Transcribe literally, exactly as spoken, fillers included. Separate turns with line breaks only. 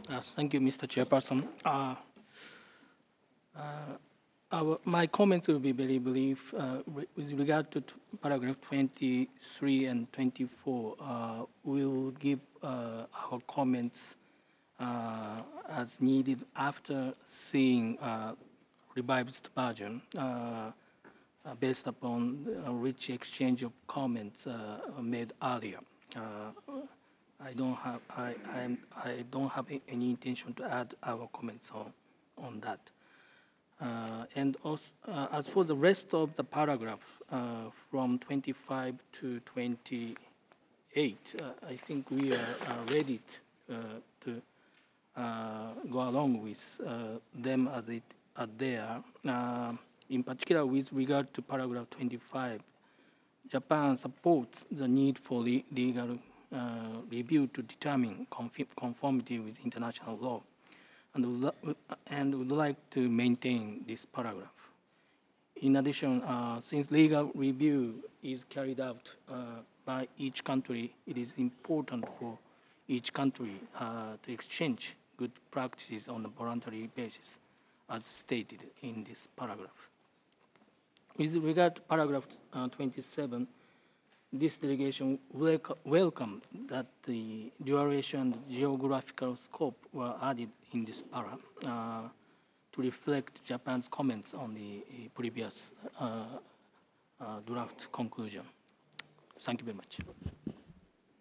Uh, thank you, Mister Chairperson. Uh, uh, our, my comments will be very brief. Uh, re- with regard to t- paragraph twenty-three and twenty-four, uh, we'll give uh, our comments uh, as needed after seeing uh, revised version uh, uh, based upon a rich exchange of comments uh, made earlier. Uh, I don't have I I'm, I don't have a- any intention to add our comments on on that. Uh, and also, uh, as for the rest of the paragraph uh, from twenty-five to twenty-eight, uh, I think we are uh, ready t- uh, to uh, go along with uh, them as it are there. Uh, in particular, with regard to paragraph twenty-five, Japan supports the need for le- legal uh, review to determine confi- conformity with international law and would, li- and would like to maintain this paragraph. In addition, uh, since legal review is carried out uh, by each country, it is important for each country uh, to exchange good practices on a voluntary basis, as stated in this paragraph. With regard to paragraph uh, twenty-seven, this delegation welcome, welcome that the duration and geographical scope were added in this para uh, to reflect Japan's comments on the uh, previous uh, uh, draft conclusion. Thank you very much.